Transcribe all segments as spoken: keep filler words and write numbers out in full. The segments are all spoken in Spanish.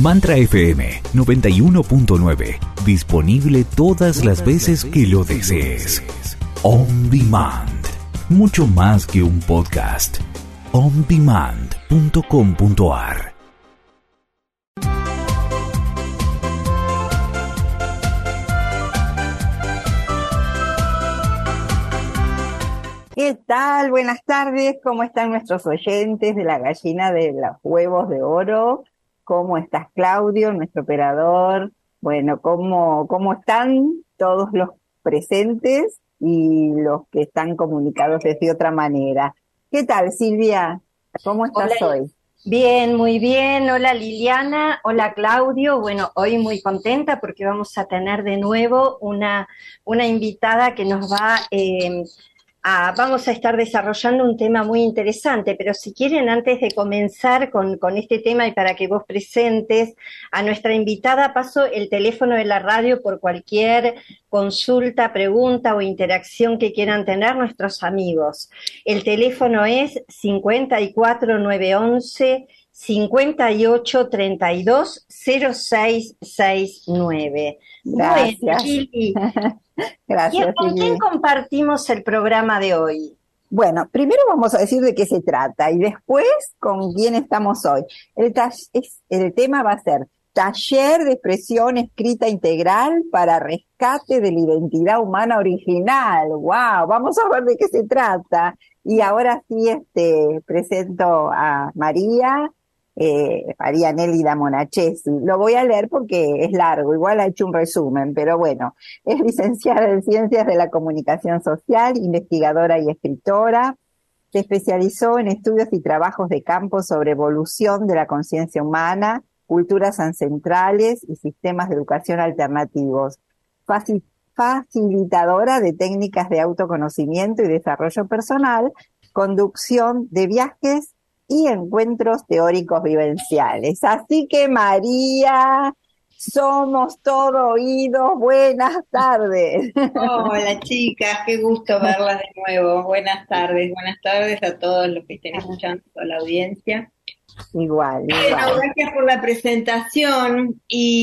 Mantra F M noventa y uno punto nueve. Disponible todas las veces que lo desees. On Demand. Mucho más que un podcast. on demand punto com punto a r. ¿Qué tal? Buenas tardes. ¿Cómo están nuestros oyentes de la gallina de los huevos de oro? ¿Cómo estás, Claudio, nuestro operador? Bueno, ¿cómo, cómo están todos los presentes y los que están comunicados desde otra manera? ¿Qué tal, Silvia? ¿Cómo estás Hola. hoy? Bien, muy bien. Hola, Liliana. Hola, Claudio. Bueno, hoy muy contenta porque vamos a tener de nuevo una, una invitada que nos va eh, a, vamos a estar desarrollando un tema muy interesante, pero si quieren, antes de comenzar con, con este tema y para que vos presentes a nuestra invitada, paso el teléfono de la radio por cualquier consulta, pregunta o interacción que quieran tener nuestros amigos. El teléfono es cincuenta y cuatro nueve once cincuenta y ocho treinta y dos cero seis sesenta y nueve. Gracias. Bueno, Lili, Gracias, ¿con Silvia. quién compartimos el programa de hoy? Bueno, primero vamos a decir de qué se trata y después con quién estamos hoy. El, es, el tema va a ser Taller de Expresión Escrita Integral para Rescate de la Identidad Humana Original. ¡Wow! Vamos a ver de qué se trata. Y ahora sí este, presento a María, eh, María Nélida Monachesi. Lo voy a leer porque es largo, igual ha hecho un resumen, pero bueno. Es licenciada en Ciencias de la Comunicación Social, investigadora y escritora. Se especializó en estudios y trabajos de campo sobre evolución de la conciencia humana, culturas ancestrales y sistemas de educación alternativos. Facil- facilitadora de técnicas de autoconocimiento y desarrollo personal, conducción de viajes y encuentros teóricos vivenciales. Así que, María, somos todo oídos. Buenas tardes. Hola chicas, qué gusto verlas de nuevo. Buenas tardes, buenas tardes a todos los que estén escuchando, a la audiencia. Igual, Bueno, igual. gracias por la presentación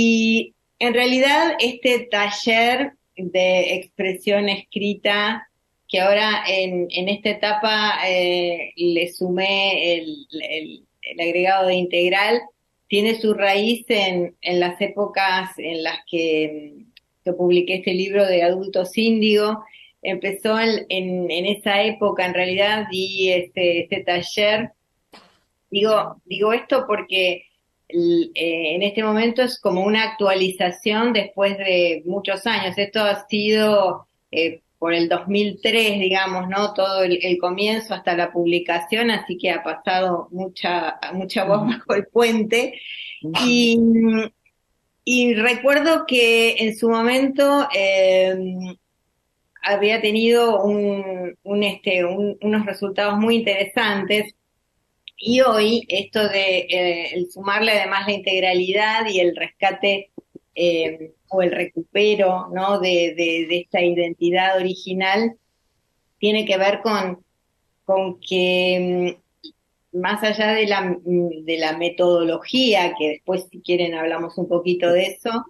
y en realidad este taller de expresión escrita que ahora en, en esta etapa eh, le sumé el, el, el agregado de integral, tiene su raíz en, en las épocas en las que yo publiqué este libro de Adultos Índigo. Empezó en, en, en esa época, en realidad di este, este taller. Digo, digo esto porque el, eh, en este momento es como una actualización después de muchos años. Esto ha sido eh, por el dos mil tres, digamos, ¿no? Todo el, el comienzo hasta la publicación, así que ha pasado mucha, mucha voz bajo el puente. Y, y recuerdo que en su momento eh, había tenido un, un, este, un, unos resultados muy interesantes. Y hoy esto de eh, el sumarle además la integralidad y el rescate eh, o el recupero, ¿no? de, de, de esta identidad original tiene que ver con, con que más allá de la, de la metodología, que después si quieren hablamos un poquito de eso,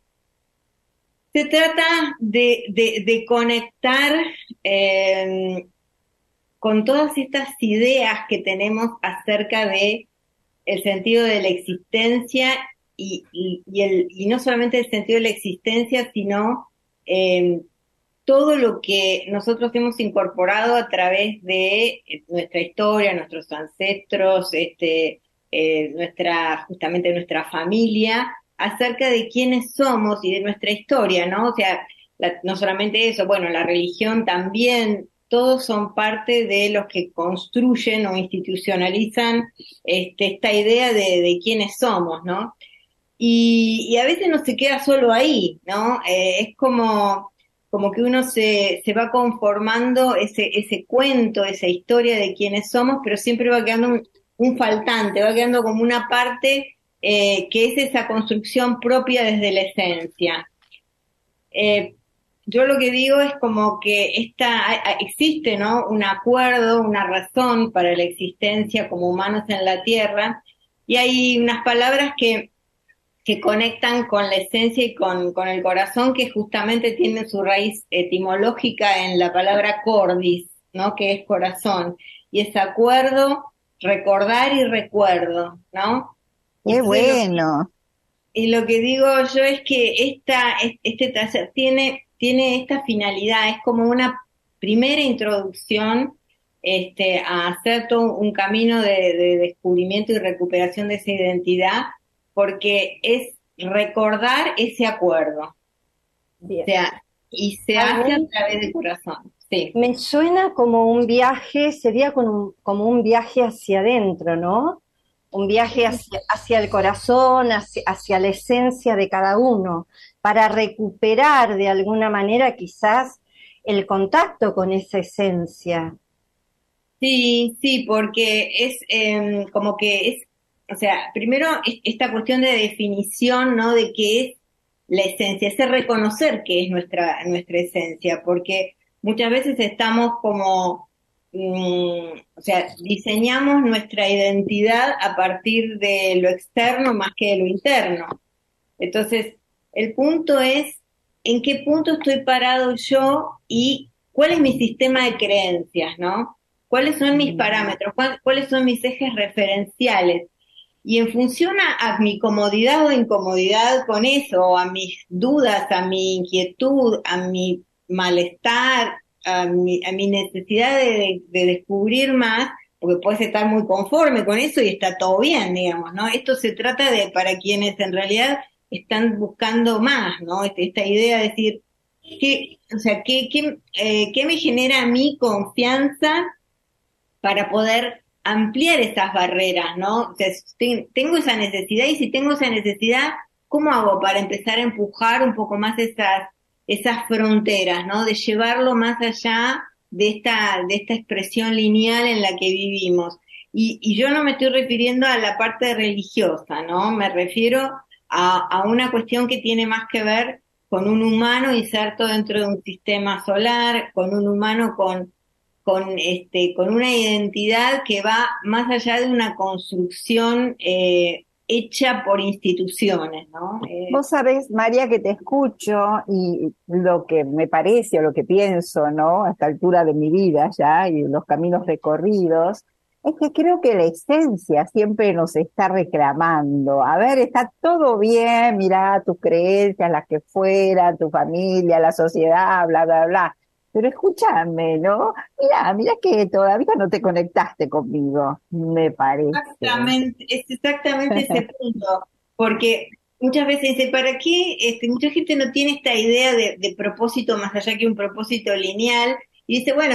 se trata de, de, de conectar eh, con todas estas ideas que tenemos acerca de el sentido de la existencia y, y, y, el, y no solamente el sentido de la existencia, sino eh, todo lo que nosotros hemos incorporado a través de nuestra historia, nuestros ancestros, este, eh, nuestra, justamente nuestra familia, acerca de quiénes somos y de nuestra historia, ¿no? O sea, la, no solamente eso, bueno, la religión también, todos son parte de los que construyen o institucionalizan este, esta idea de, de quiénes somos, ¿no? Y, y a veces no se queda solo ahí, ¿no? Eh, es como, como que uno se, se va conformando ese, ese cuento, esa historia de quiénes somos, pero siempre va quedando un, un faltante, va quedando como una parte eh, que es esa construcción propia desde la esencia. Eh, Yo lo que digo es como que esta, existe, ¿no? Un acuerdo, una razón para la existencia como humanos en la Tierra, y hay unas palabras que que conectan con la esencia y con, con el corazón, que justamente tiene su raíz etimológica en la palabra cordis, ¿no? Que es corazón. Y es acuerdo, recordar y recuerdo, ¿no? Qué bueno. Y lo que digo yo es que esta, este taller tiene, tiene esta finalidad, es como una primera introducción este, a hacer todo un camino de, de descubrimiento y recuperación de esa identidad, porque es recordar ese acuerdo. Bien. O sea, y se hace a través del corazón. Sí. Me suena como un viaje, sería como un, como un viaje hacia adentro, ¿no? Un viaje hacia, hacia el corazón, hacia, hacia la esencia de cada uno, para recuperar de alguna manera quizás el contacto con esa esencia. Sí, sí, porque es eh, como que es, o sea, primero es esta cuestión de definición, ¿no? De qué es la esencia, es reconocer qué es nuestra, nuestra esencia, porque muchas veces estamos como, mm, o sea, diseñamos nuestra identidad a partir de lo externo más que de lo interno. Entonces, el punto es en qué punto estoy parado yo y cuál es mi sistema de creencias, ¿no? ¿Cuáles son mis parámetros? ¿Cuáles son mis ejes referenciales? Y en función a, a mi comodidad o incomodidad con eso, a mis dudas, a mi inquietud, a mi malestar, a mi, a mi necesidad de, de descubrir más, porque puedes estar muy conforme con eso y está todo bien, digamos, ¿no? Esto se trata de para quienes en realidad están buscando más, ¿no? Este, esta idea de decir, ¿qué, o sea, ¿qué, qué, eh, ¿qué me genera a mí confianza para poder ampliar esas barreras, ¿no? O sea, tengo esa necesidad y si tengo esa necesidad, ¿cómo hago para empezar a empujar un poco más esas, esas fronteras, ¿no? De llevarlo más allá de esta, de esta expresión lineal en la que vivimos. Y, y yo no me estoy refiriendo a la parte religiosa, ¿no? Me refiero a, a una cuestión que tiene más que ver con un humano inserto dentro de un sistema solar, con un humano con con este con una identidad que va más allá de una construcción eh, hecha por instituciones, ¿no? Eh, Vos sabés, María, que te escucho y lo que me parece o lo que pienso, ¿no? A esta altura de mi vida ya y los caminos recorridos, es que creo que la esencia siempre nos está reclamando. A ver, está todo bien, mirá tus creencias, las que fueran, tu familia, la sociedad, bla, bla, bla. Pero escúchame, ¿no? Mira, mira que todavía no te conectaste conmigo, me parece. Exactamente, es exactamente ese punto, porque muchas veces dice, ¿para qué? Este, mucha gente no tiene esta idea de, de propósito más allá que un propósito lineal, y dice, bueno,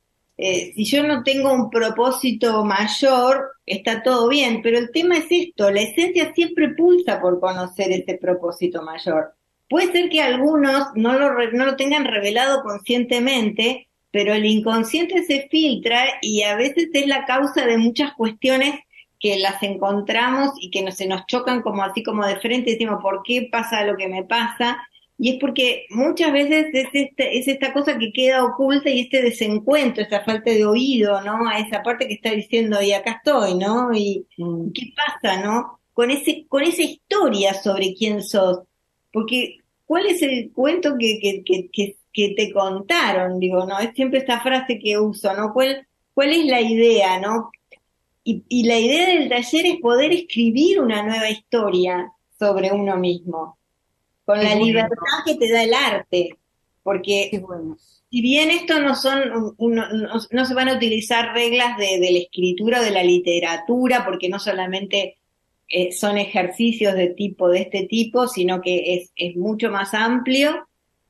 eh, si yo no tengo un propósito mayor, está todo bien, pero el tema es esto, la esencia siempre pulsa por conocer ese propósito mayor. Puede ser que algunos no lo, re, no lo tengan revelado conscientemente, pero el inconsciente se filtra y a veces es la causa de muchas cuestiones que las encontramos y que no, se nos chocan como así como de frente, decimos, ¿por qué pasa lo que me pasa? Y es porque muchas veces es, este, es esta cosa que queda oculta y este desencuentro, esta falta de oído, ¿no? A esa parte que está diciendo, y acá estoy, ¿no? Y mm. ¿qué pasa, no? Con ese, con esa historia sobre quién sos. Porque, ¿cuál es el cuento que, que, que, que, que te contaron? Digo, ¿no? Es siempre esta frase que uso, ¿no? ¿Cuál, cuál es la idea, no? Y, y la idea del taller es poder escribir una nueva historia sobre uno mismo, con Qué la bueno. libertad que te da el arte. Porque, bueno. si bien esto no son, uno, no, no se van a utilizar reglas de, de la escritura o de la literatura, porque no solamente Eh, son ejercicios de tipo de este tipo, sino que es, es mucho más amplio.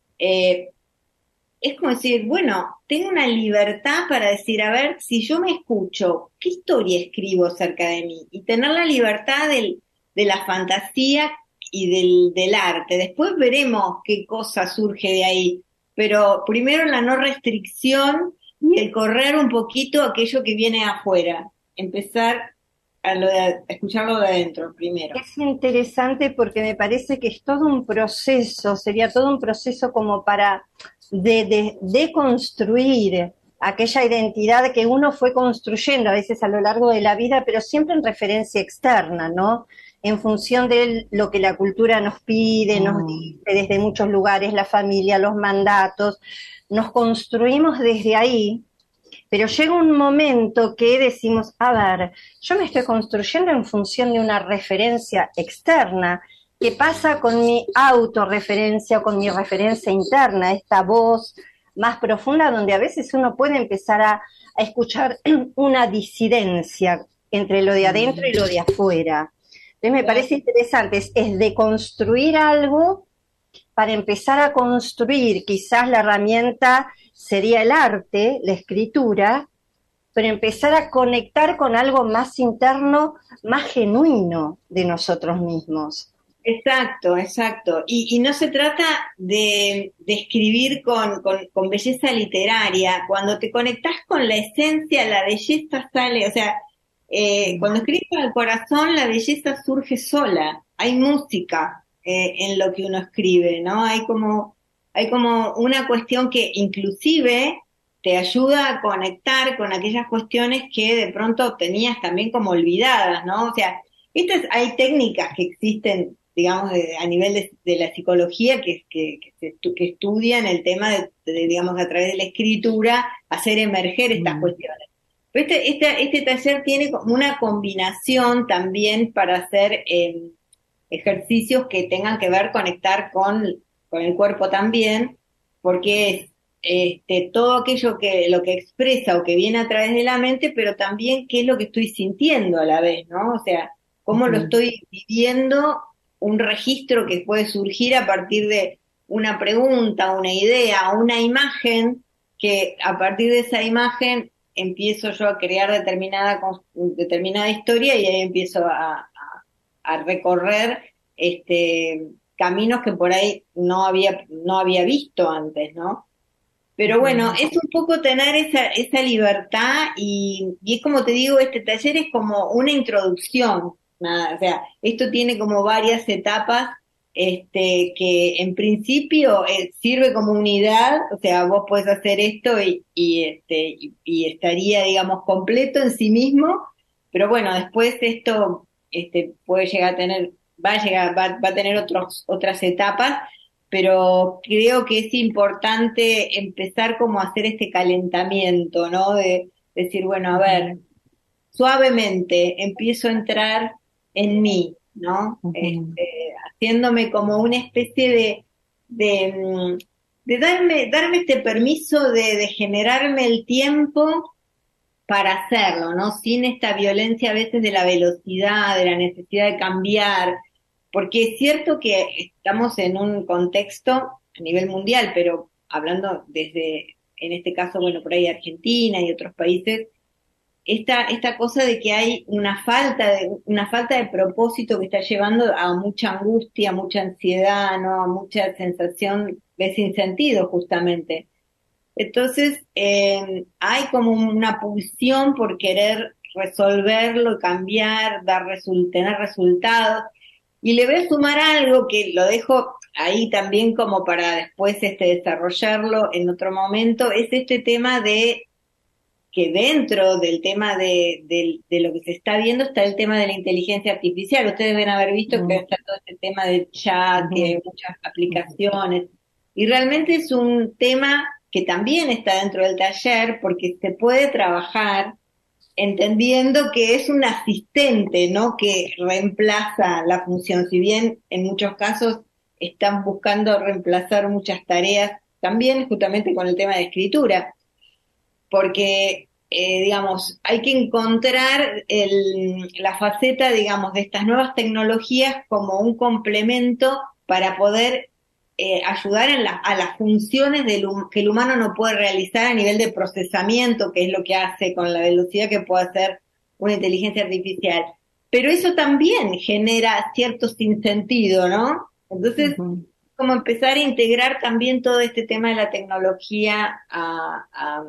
Eh, es como decir, bueno, tengo una libertad para decir, a ver, si yo me escucho, ¿qué historia escribo acerca de mí? Y tener la libertad del, de la fantasía y del, del arte. Después veremos qué cosa surge de ahí. Pero primero la no restricción y el correr un poquito aquello que viene afuera. Empezar a, lo de, a escucharlo de adentro primero. Es interesante porque me parece que es todo un proceso, sería todo un proceso como para de, de, de construir aquella identidad que uno fue construyendo a veces a lo largo de la vida, pero siempre en referencia externa, ¿no? en función de lo que la cultura nos pide, Mm. nos dice desde muchos lugares, la familia, los mandatos, nos construimos desde ahí, pero llega un momento que decimos, a ver, yo me estoy construyendo en función de una referencia externa. ¿Qué pasa con mi autorreferencia o con mi referencia interna, esta voz más profunda donde a veces uno puede empezar a, a escuchar una disidencia entre lo de adentro y lo de afuera? Entonces me parece interesante, es, es deconstruir algo para empezar a construir. Quizás la herramienta sería el arte, la escritura, pero empezar a conectar con algo más interno, más genuino de nosotros mismos. Exacto, exacto. Y, y no se trata de, de escribir con, con, con belleza literaria. Cuando te conectás con la esencia, la belleza sale, o sea, eh, cuando escribes con el corazón, la belleza surge sola. Hay música eh, en lo que uno escribe, ¿no? Hay como, hay como una cuestión que inclusive te ayuda a conectar con aquellas cuestiones que de pronto tenías también como olvidadas, ¿no? O sea, estas, hay técnicas que existen, digamos, de, a nivel de, de la psicología que, que, que, se, que estudian el tema de, de, digamos, a través de la escritura, hacer emerger estas mm. cuestiones. Pero este, este, este taller tiene como una combinación también para hacer eh, ejercicios que tengan que ver conectar con, con el cuerpo también, porque es este, todo aquello que lo que expresa o que viene a través de la mente, pero también qué es lo que estoy sintiendo a la vez, ¿no? O sea, cómo uh-huh. lo estoy viviendo, un registro que puede surgir a partir de una pregunta, una idea, una imagen, que a partir de esa imagen empiezo yo a crear determinada, determinada historia y ahí empiezo a, a, a recorrer este, caminos que por ahí no había, no había visto antes, ¿no? Pero bueno, es un poco tener esa, esa libertad y, y es como te digo, este taller es como una introducción. Nada, o sea, esto tiene como varias etapas, este, que en principio eh, sirve como unidad, o sea, vos podés hacer esto y, y este, y, y estaría, digamos, completo en sí mismo, pero bueno, después esto, este, puede llegar a tener, va a llegar, va, va a tener otros, otras etapas, pero creo que es importante empezar como a hacer este calentamiento, ¿no? De decir, bueno, a ver, suavemente empiezo a entrar en mí, ¿no? Uh-huh. Este, haciéndome como una especie de, de, de darme, darme este permiso de, de generarme el tiempo para hacerlo, ¿no? Sin esta violencia a veces de la velocidad, de la necesidad de cambiar, porque es cierto que estamos en un contexto a nivel mundial, pero hablando desde, en este caso, bueno, por ahí Argentina y otros países, esta, esta cosa de que hay una falta de, una falta de propósito que está llevando a mucha angustia, mucha ansiedad, ¿no? A mucha sensación de sinsentido, justamente. Entonces, eh, hay como una pulsión por querer resolverlo, cambiar, dar resul- tener resultados. Y le voy a sumar algo que lo dejo ahí también como para después este desarrollarlo en otro momento, es este tema de que dentro del tema de, de, de lo que se está viendo está el tema de la inteligencia artificial. Ustedes deben haber visto uh-huh. que está todo este tema del chat, uh-huh. que hay muchas aplicaciones, y realmente es un tema que también está dentro del taller porque se puede trabajar entendiendo que es un asistente, no que reemplaza la función, si bien en muchos casos están buscando reemplazar muchas tareas, también justamente con el tema de escritura, porque, eh, digamos, hay que encontrar el, la faceta, digamos, de estas nuevas tecnologías como un complemento para poder eh, ayudar en la, a las funciones del, que el humano no puede realizar a nivel de procesamiento, que es lo que hace con la velocidad que puede hacer una inteligencia artificial. Pero eso también genera cierto sinsentido, ¿no? Entonces, uh-huh. como empezar a integrar también todo este tema de la tecnología a, a,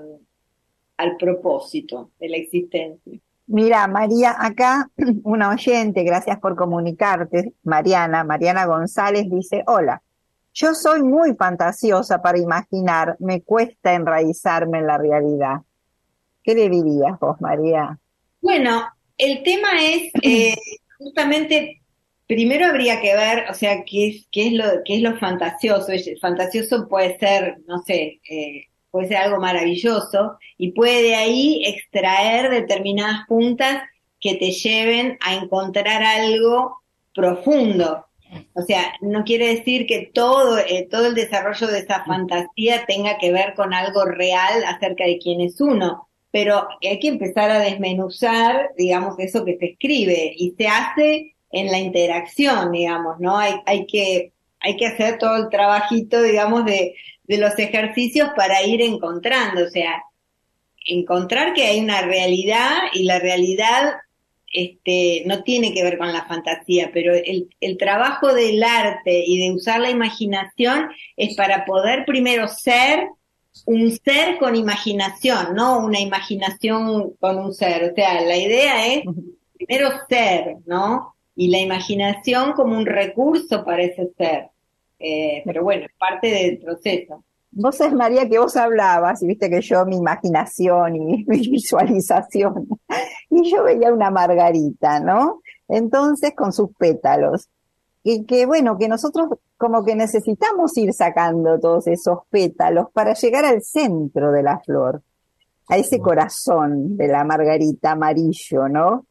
al propósito de la existencia. Mira, María, acá una oyente, gracias por comunicarte, Mariana, Mariana González dice, hola, yo soy muy fantasiosa para imaginar, me cuesta enraizarme en la realidad. ¿Qué le dirías vos, María? Bueno, el tema es eh, justamente primero habría que ver, o sea, qué es, qué es lo, qué es lo fantasioso. El fantasioso puede ser, no sé, eh, puede ser algo maravilloso y puede de ahí extraer determinadas puntas que te lleven a encontrar algo profundo. O sea, no quiere decir que todo, eh, todo el desarrollo de esa fantasía tenga que ver con algo real acerca de quién es uno, pero hay que empezar a desmenuzar, digamos, eso que se escribe, y se hace en la interacción, digamos, ¿no? Hay, hay que, hay que hacer todo el trabajito, digamos, de, de los ejercicios para ir encontrando, o sea, encontrar que hay una realidad, y la realidad este, no tiene que ver con la fantasía, pero el, el trabajo del arte y de usar la imaginación es para poder primero ser un ser con imaginación, no una imaginación con un ser. O sea, la idea es primero ser, ¿no? Y la imaginación como un recurso para ese ser. Eh, pero bueno, es parte del proceso. Vos sabés, María, que vos hablabas, y viste que yo, mi imaginación y mi visualización, y yo veía una margarita, ¿no? Entonces, con sus pétalos. Y que, bueno, que nosotros como que necesitamos ir sacando todos esos pétalos para llegar al centro de la flor, a ese corazón de la margarita amarillo, ¿no?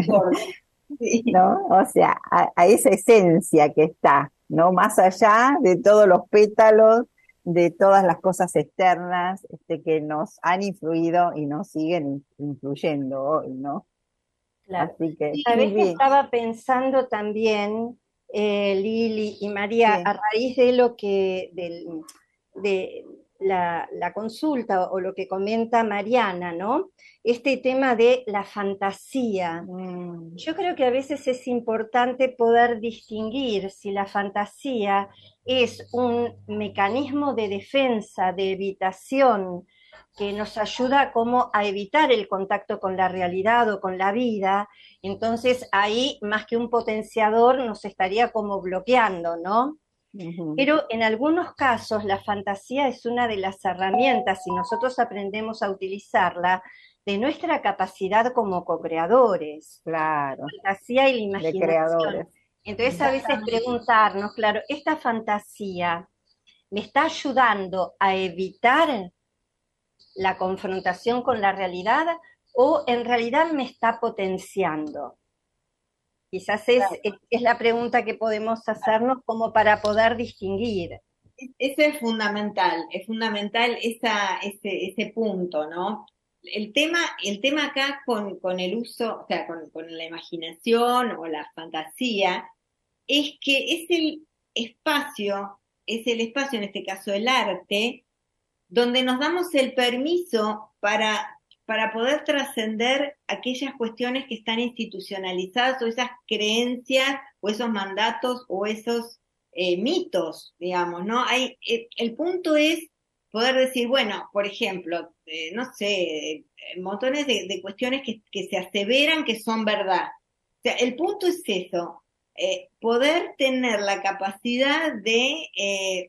Sí. ¿No? O sea, a, a esa esencia que está, ¿no? Más allá de todos los pétalos, de todas las cosas externas este, que nos han influido y nos siguen influyendo hoy, ¿no? Claro. Así que, sí, Sabés que bien. estaba pensando también, eh, Lili y María, Sí. a raíz de lo que, del, de la, la consulta o lo que comenta Mariana, ¿no? Este tema de la fantasía. Mm. Yo creo que a veces es importante poder distinguir si la fantasía es un mecanismo de defensa, de evitación, que nos ayuda como a evitar el contacto con la realidad o con la vida. Entonces ahí, más que un potenciador, nos estaría como bloqueando, ¿no? Uh-huh. Pero en algunos casos la fantasía es una de las herramientas, si nosotros aprendemos a utilizarla, de nuestra capacidad como co-creadores. Claro, La fantasía y la de imaginación. creadores. Entonces a veces preguntarnos, claro, ¿esta fantasía me está ayudando a evitar la confrontación con la realidad o en realidad me está potenciando? Quizás es, Claro. es la pregunta que podemos hacernos como para poder distinguir. Eso es fundamental, es fundamental esa, ese, ese punto, ¿no? El tema, el tema acá con, con el uso, o sea, con, con la imaginación o la fantasía, es que es el espacio, es el espacio, en este caso el arte, donde nos damos el permiso para, para poder trascender aquellas cuestiones que están institucionalizadas, o esas creencias o esos mandatos o esos eh, mitos, digamos, ¿no? Hay, el, el punto es poder decir, bueno, por ejemplo, eh, no sé, eh, montones de, de cuestiones que, que se aseveran que son verdad. O sea, el punto es eso, eh, poder tener la capacidad de eh,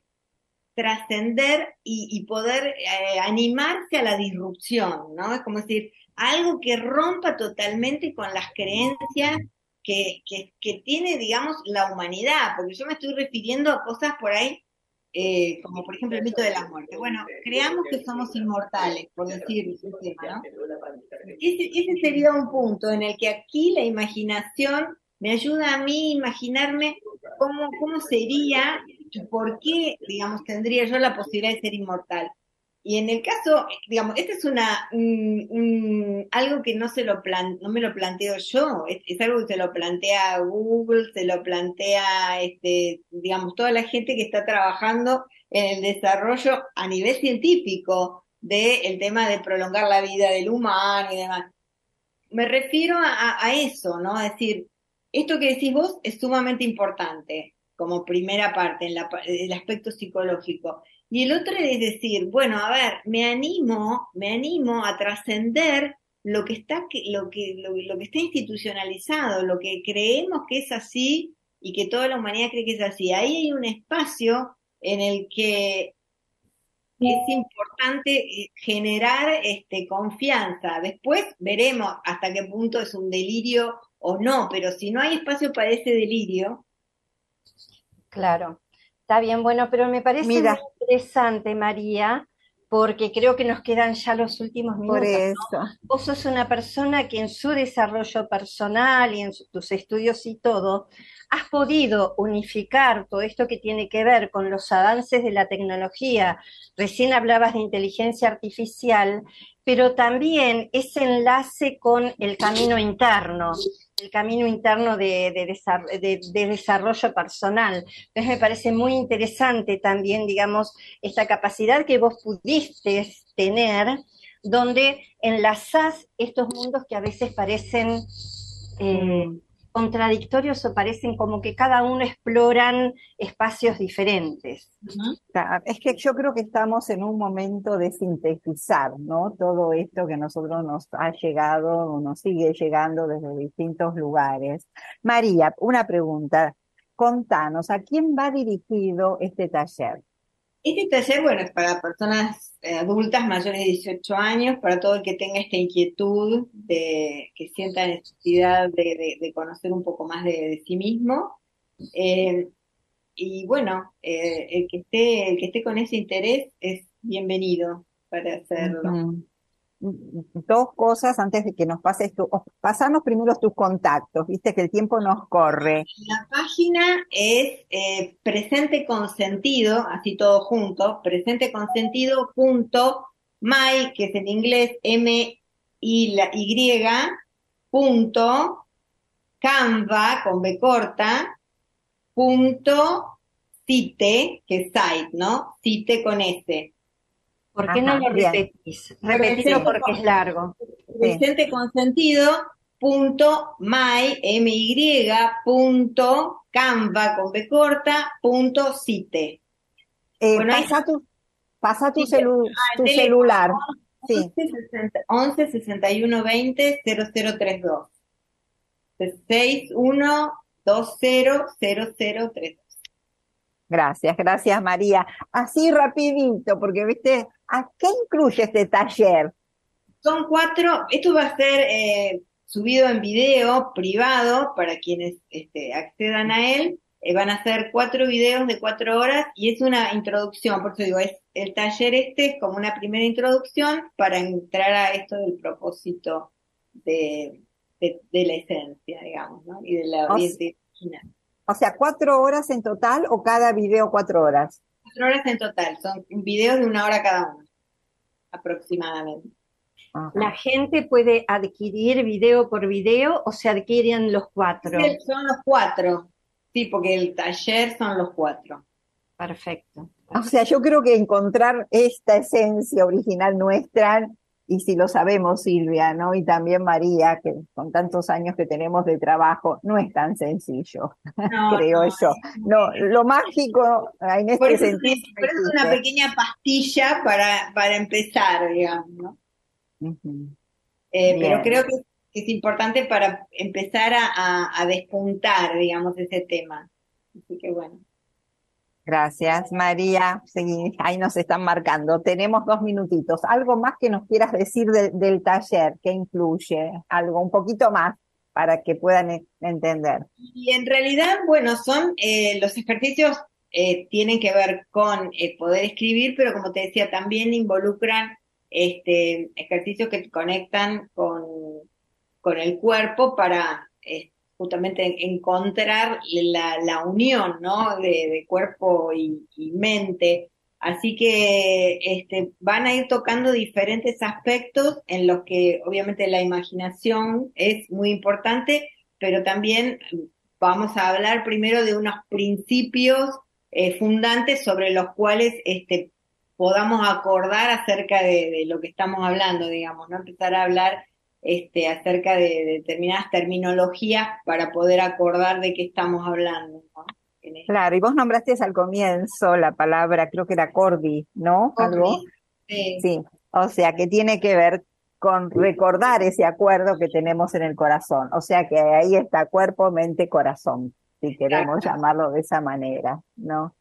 trascender y, y poder eh, animarse a la disrupción, ¿no? Es como decir, algo que rompa totalmente con las creencias que, que, que tiene, digamos, la humanidad, porque yo me estoy refiriendo a cosas por ahí, eh, como por ejemplo el mito de la muerte. Bueno, creamos que somos inmortales, por decir un tema, ¿no? Ese, ese sería un punto en el que aquí la imaginación me ayuda a mí a imaginarme cómo, cómo sería y por qué, digamos, tendría yo la posibilidad de ser inmortal. Y en el caso, digamos, este es una un, un, algo que no se lo plan, no me lo planteo yo, es, es algo que se lo plantea Google, se lo plantea, este, digamos, toda la gente que está trabajando en el desarrollo a nivel científico del tema de prolongar la vida del humano y demás. Me refiero a, a eso, ¿no? Es decir, esto que decís vos es sumamente importante como primera parte, en la, el aspecto psicológico. Y el otro es decir, bueno, a ver, me animo, me animo a trascender lo que está, lo que, lo, lo que está institucionalizado, lo que creemos que es así y que toda la humanidad cree que es así. Ahí hay un espacio en el que es importante generar este, confianza. Después veremos hasta qué punto es un delirio o no, pero si no hay espacio para ese delirio. Claro, está bien, bueno, pero me parece muy Mira, interesante, María, porque creo que nos quedan ya los últimos por minutos, ¿no? eso. Vos sos una persona que en su desarrollo personal y en su- tus estudios y todo, has podido unificar todo esto que tiene que ver con los avances de la tecnología. Recién hablabas de inteligencia artificial, pero también ese enlace con el camino interno, el camino interno de, de desar- de- de desarrollo personal. Entonces me parece muy interesante también, digamos, esta capacidad que vos pudiste tener, donde enlazás estos mundos que a veces parecen eh, Mm. contradictorios o parecen como que cada uno exploran espacios diferentes. Ujú. Claro, es que yo creo que estamos en un momento de sintetizar, ¿no? Todo esto que a nosotros nos ha llegado o nos sigue llegando desde distintos lugares. María, una pregunta. Contanos, ¿a quién va dirigido este taller? Este taller, bueno, es para personas eh, adultas mayores de dieciocho años, para todo el que tenga esta inquietud, de que sienta necesidad de, de- de conocer un poco más de, de sí mismo. Eh, y bueno, eh, el que esté, el que esté con ese interés es bienvenido para hacerlo. Ujú. Dos cosas antes de que nos pases tu, o pasanos primero tus contactos, viste que el tiempo nos corre. La página es eh, presente consentido, así todo junto, presente consentido punto my, que es en inglés M y la Y, punto canva, con B corta, punto site, que es site, ¿no? Site con S. ¿Por qué no Ajá, lo bien, repetís? Repetilo Presente porque es largo. sí. Presente consentido punto my my punto canva con b corta punto site. Eh, Bueno, ahí pasa tu, pasa tu, sí, celu- ah, el tu teléfono celular, sí. once sesenta y uno veinte cero cero treinta y dos seis uno dos cero cero cero tres dos. Gracias, gracias María. Así rapidito, porque viste, ¿a qué incluye este taller? Son cuatro, esto va a ser eh, subido en video privado para quienes este, accedan a él. Eh, van a ser cuatro videos de cuatro horas y es una introducción, por eso digo, es el taller este es como una primera introducción para entrar a esto del propósito de, de, de la esencia, digamos, ¿no? Y de la O, y s- de original. o sea, ¿cuatro horas en total o cada video cuatro horas? Cuatro horas en total, son videos de una hora cada uno, aproximadamente. ¿La Ajá. gente puede adquirir video por video o se adquieren los cuatro? Son los cuatro, sí, porque el taller son los cuatro. Perfecto. O sea, yo creo que encontrar esta esencia original nuestra, y si lo sabemos Silvia, ¿no? Y también María, que con tantos años que tenemos de trabajo, no es tan sencillo, No, creo no, yo. No, lo mágico en por este eso, es, sentido no por eso es una existe. pequeña pastilla para, para empezar, digamos, ¿no? Ujú. Eh, pero Bien, creo que, que es importante para empezar a, a, a despuntar, digamos, ese tema. Así que bueno. gracias María. Sí, ahí nos están marcando. Tenemos dos minutitos. ¿Algo más que nos quieras decir de- del taller? ¿Qué incluye? Algo un poquito más para que puedan e- entender. Y en realidad, bueno, son eh, los ejercicios eh, tienen que ver con eh, poder escribir, pero como te decía, también involucran este, ejercicios que te conectan con, con el cuerpo para eh, justamente encontrar la, la unión, ¿no? De, de cuerpo y, y mente. Así que este, van a ir tocando diferentes aspectos en los que obviamente la imaginación es muy importante, pero también vamos a hablar primero de unos principios eh, fundantes sobre los cuales este, podamos acordar acerca de, de lo que estamos hablando, digamos, ¿no? Empezar a hablar este, acerca de, de determinadas terminologías para poder acordar de qué estamos hablando, ¿no? En este Claro, y vos nombraste al comienzo la palabra, creo que era cordi, ¿no? Algo. Corny. Sí, Sí, o sea, que tiene que ver con recordar ese acuerdo que tenemos en el corazón. O sea, que ahí está cuerpo, mente, corazón, si queremos exacto. llamarlo de esa manera, ¿no?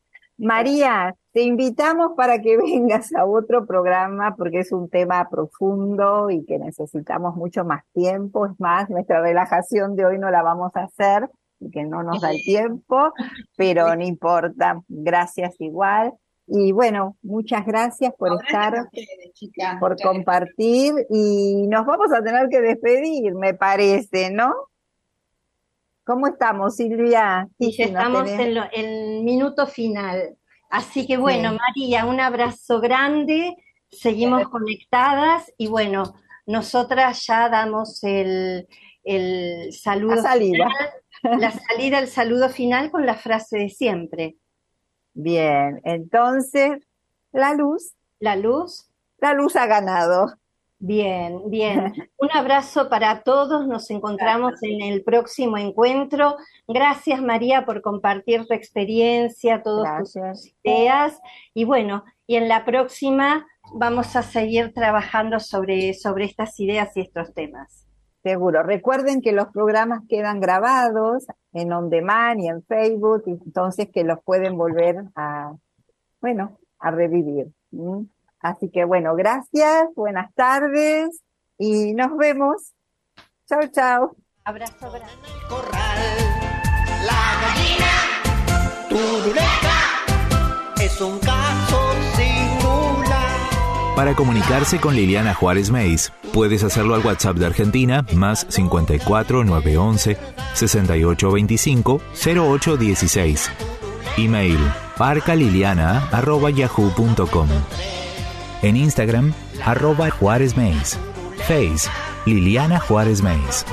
María, te invitamos para que vengas a otro programa porque es un tema profundo y que necesitamos mucho más tiempo. Es más, nuestra relajación de hoy no la vamos a hacer y que no nos da el tiempo, pero no importa. Gracias igual. Y bueno, muchas gracias por No, estar, gracias a ustedes, chicas. por compartir y nos vamos a tener que despedir, me parece, ¿no? ¿Cómo estamos, Silvia? Y Sí, ya sí, nos estamos tenés- en lo- en el minuto final. Así que bueno, Sí. María, un abrazo grande, seguimos conectadas y bueno, nosotras ya damos el, el La saludo salida. final, la salida, el saludo final con la frase de siempre. Bien, entonces, la luz, La luz. la luz ha ganado. Bien, bien. Un abrazo para todos. Nos encontramos en el próximo encuentro. Gracias, María, por compartir tu experiencia, todas tus Gracias. ideas. Y bueno, y en la próxima vamos a seguir trabajando sobre, sobre estas ideas y estos temas. Seguro. Recuerden que los programas quedan grabados en On Demand y en Facebook, y entonces que los pueden volver a, bueno, a revivir. ¿Mm? Así que bueno, gracias, buenas tardes y nos vemos. Chau, chau. Abrazo grande. Corral, la gallina turuleta es un caso singular. Para comunicarse con Liliana Juárez Meis, puedes hacerlo al WhatsApp de Argentina, más cincuenta y cuatro, nueve once, sesenta y ocho veinticinco, cero ocho dieciséis. Email, parcaliliana arroba yahoo punto com. En Instagram, arroba Juárez Meis. Face, Liliana Juárez Meis.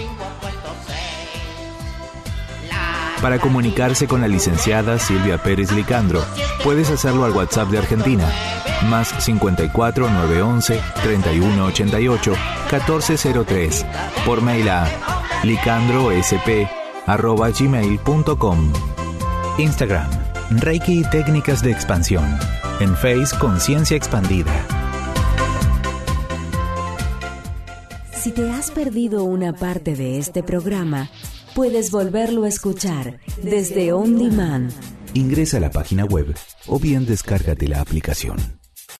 Para comunicarse con la licenciada Silvia Pérez Licandro, puedes hacerlo al WhatsApp de Argentina, más cincuenta y cuatro, nueve once, treinta y uno ochenta y ocho, catorce cero tres, por mail a licandrosp arroba gmail punto com. Instagram, Reiki y técnicas de expansión. En Face, Conciencia Expandida. Si te has perdido una parte de este programa, puedes volverlo a escuchar desde On Demand. Ingresa a la página web o bien descárgate la aplicación.